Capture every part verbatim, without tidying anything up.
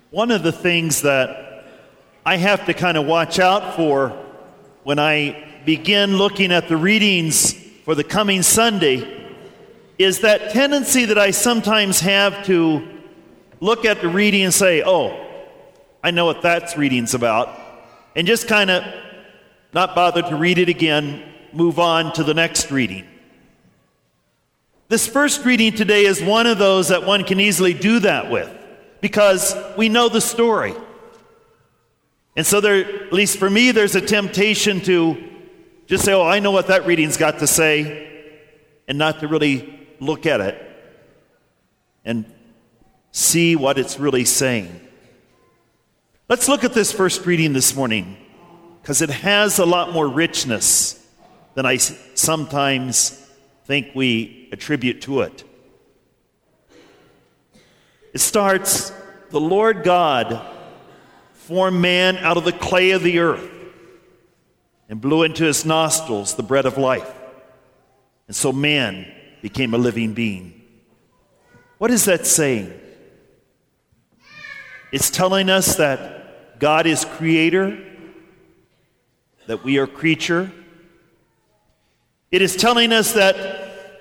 One of the things that I have to kind of watch out for when I begin looking at the readings for the coming Sunday is that tendency that I sometimes have to look at the reading and say, oh, I know what that reading's about, and just kind of not bother to read it again, move on to the next reading. This first reading today is one of those that one can easily do that with, because we know the story. And so there, at least for me, there's a temptation to just say, oh, I know what that reading's got to say, and not to really look at it and see what it's really saying. Let's look at this first reading this morning, because it has a lot more richness than I sometimes think we attribute to it. It starts, the Lord God formed man out of the clay of the earth and blew into his nostrils the breath of life. And so man became a living being. What is that saying? It's telling us that God is creator, that we are creature. It is telling us that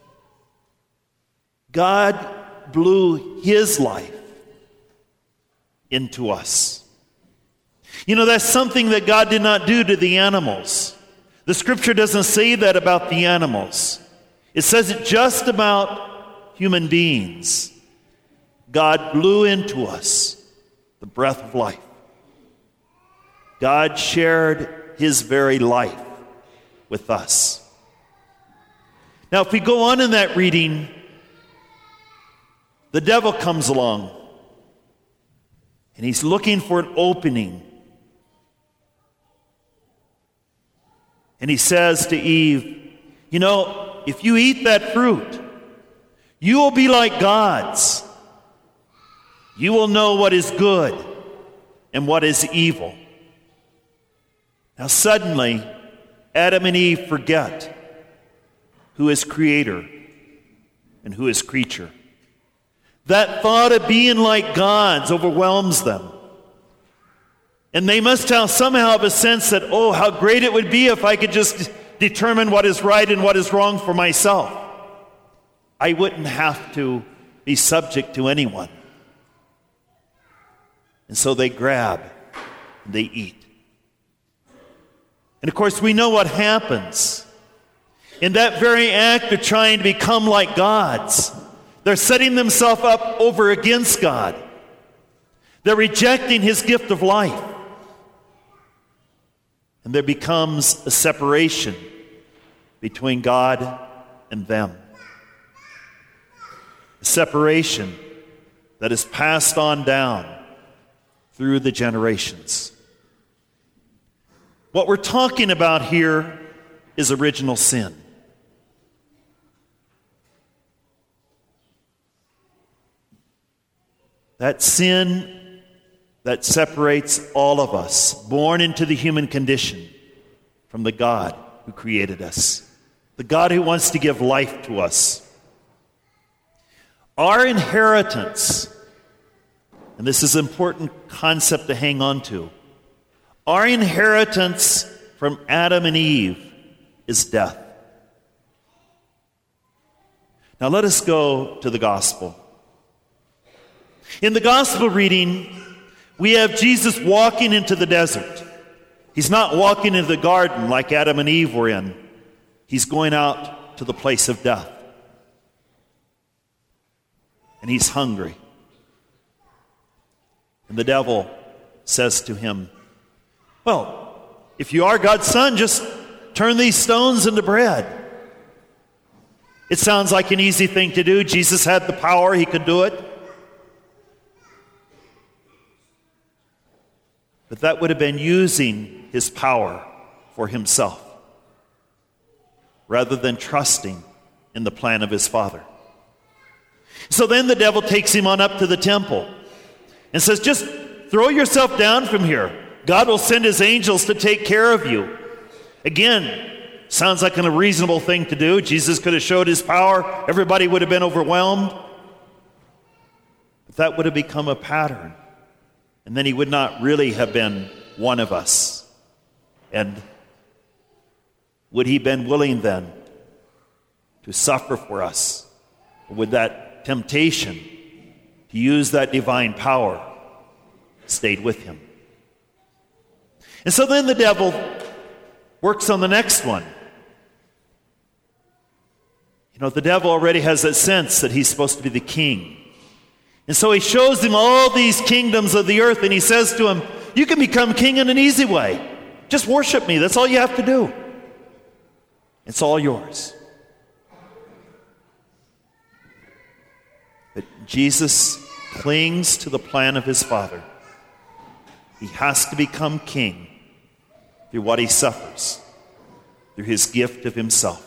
God blew his life into us. You know, that's something that God did not do to the animals. The scripture doesn't say that about the animals. It says it just about human beings. God blew into us the breath of life. God shared his very life with us. Now, if we go on in that reading, the devil comes along, and he's looking for an opening. And he says to Eve, you know, if you eat that fruit, you will be like gods. You will know what is good and what is evil. Now suddenly, Adam and Eve forget who is creator and who is creature. That thought of being like gods overwhelms them. And they must have somehow have a sense that, oh, how great it would be if I could just determine what is right and what is wrong for myself. I wouldn't have to be subject to anyone. And so they grab and they eat. And of course, we know what happens. In that very act of trying to become like gods, they're setting themselves up over against God. They're rejecting his gift of life. And there becomes a separation between God and them. A separation that is passed on down through the generations. What we're talking about here is original sin. That sin that separates all of us, born into the human condition, from the God who created us, the God who wants to give life to us. Our inheritance, and this is an important concept to hang on to, our inheritance from Adam and Eve is death. Now let us go to the gospel. In the gospel reading, we have Jesus walking into the desert. He's not walking into the garden like Adam and Eve were in. He's going out to the place of death. And he's hungry. And the devil says to him, well, if you are God's son, just turn these stones into bread. It sounds like an easy thing to do. Jesus had the power, he could do it. But that would have been using his power for himself, rather than trusting in the plan of his Father. So then the devil takes him on up to the temple and says, just throw yourself down from here. God will send his angels to take care of you. Again, sounds like a reasonable thing to do. Jesus could have showed his power. Everybody would have been overwhelmed. But that would have become a pattern And then he would not really have been one of us. And would he have been willing then to suffer for us? Or would that temptation to use that divine power stayed with him? And so then the devil works on the next one. You know, the devil already has that sense that he's supposed to be the king. And so he shows him all these kingdoms of the earth, and he says to him, you can become king in an easy way. Just worship me. That's all you have to do. It's all yours. But Jesus clings to the plan of his Father. He has to become king through what he suffers, through his gift of himself.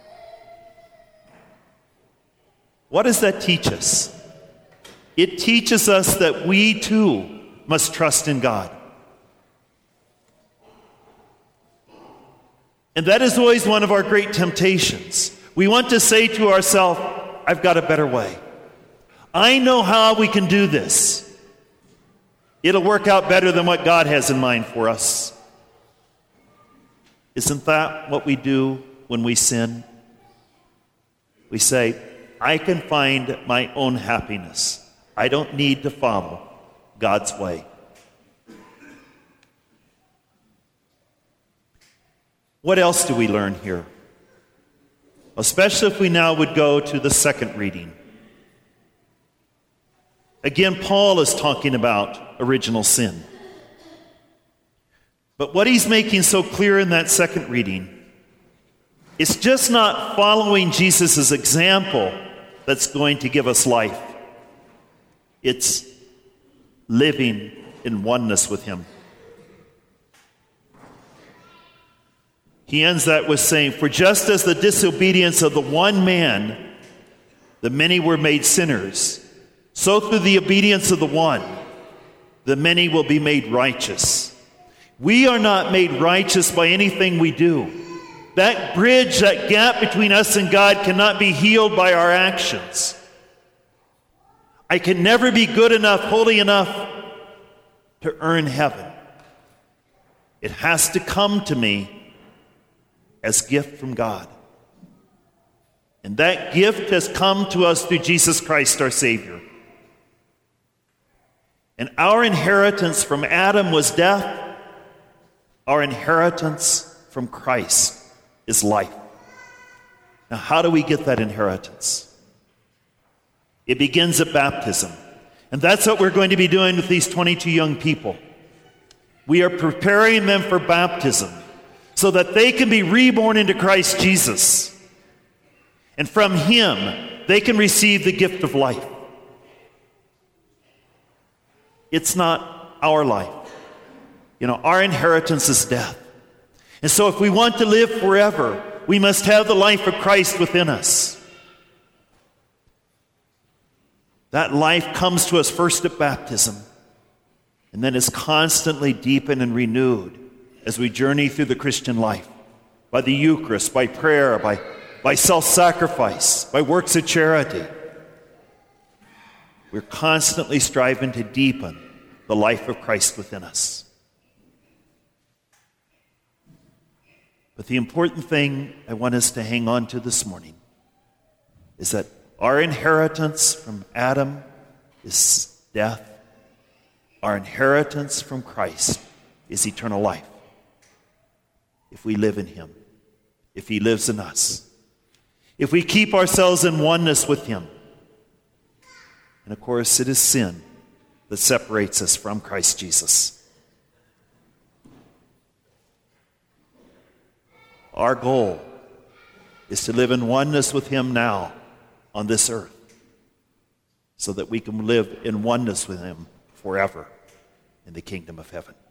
What does that teach us? It teaches us that we too must trust in God. And that is always one of our great temptations. We want to say to ourselves, I've got a better way. I know how we can do this. It'll work out better than what God has in mind for us. Isn't that what we do when we sin? We say, I can find my own happiness. I don't need to follow God's way. What else do we learn here? Especially if we now would go to the second reading. Again, Paul is talking about original sin. But what he's making so clear in that second reading, it's just not following Jesus' example that's going to give us life. It's living in oneness with him. He ends that with saying, for just as the disobedience of the one man, the many were made sinners, so through the obedience of the one, the many will be made righteous. We are not made righteous by anything we do. That bridge, that gap between us and God cannot be healed by our actions. I can never be good enough, holy enough to earn heaven. It has to come to me as gift from God. And that gift has come to us through Jesus Christ, our Savior. And our inheritance from Adam was death. Our inheritance from Christ is life. Now, how do we get that inheritance? It begins at baptism. And that's what we're going to be doing with these twenty-two young people. We are preparing them for baptism so that they can be reborn into Christ Jesus. And from him, they can receive the gift of life. It's not our life. You know, our inheritance is death. And so if we want to live forever, we must have the life of Christ within us. That life comes to us first at baptism, and then is constantly deepened and renewed as we journey through the Christian life, by the Eucharist, by prayer, by, by self-sacrifice, by works of charity. We're constantly striving to deepen the life of Christ within us. But the important thing I want us to hang on to this morning is that our inheritance from Adam is death. Our inheritance from Christ is eternal life. If we live in him, if he lives in us, if we keep ourselves in oneness with him. And of course, it is sin that separates us from Christ Jesus. Our goal is to live in oneness with him now on this earth, so that we can live in oneness with him forever in the kingdom of heaven.